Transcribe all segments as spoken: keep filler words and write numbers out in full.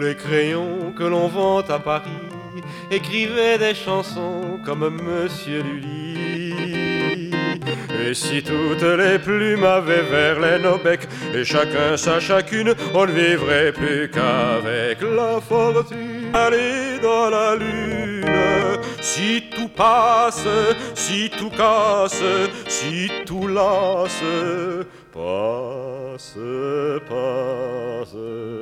les crayons que l'on vend à Paris écrivaient des chansons comme Monsieur Lully. Et si toutes les plumes avaient Verlaine au bec, et chacun sa chacune, on ne vivrait plus qu'avec la fortune. Aller dans la lune, si tout passe, si tout casse, si tout lasse, passe, passe.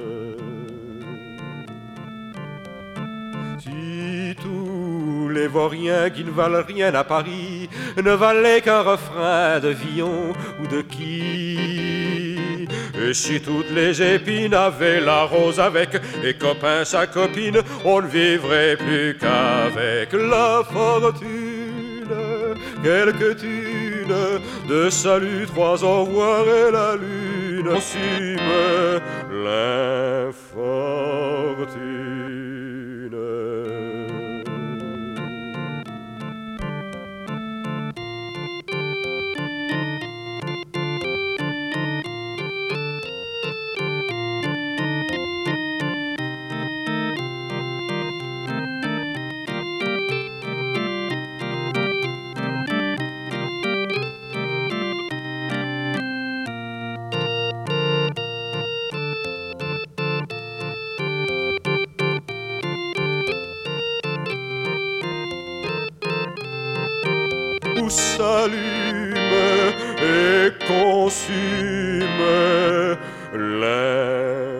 Si tous les vauriens qui ne valent rien à Paris ne valaient qu'un refrain de Villon ou de qui, et si toutes les épines avaient la rose avec, et copain sa copine, on ne vivrait plus qu'avec la fortune. Quelques thunes de salut, trois au revoir et la lune consume l'infortune. Où s'allume et consume l'infortune.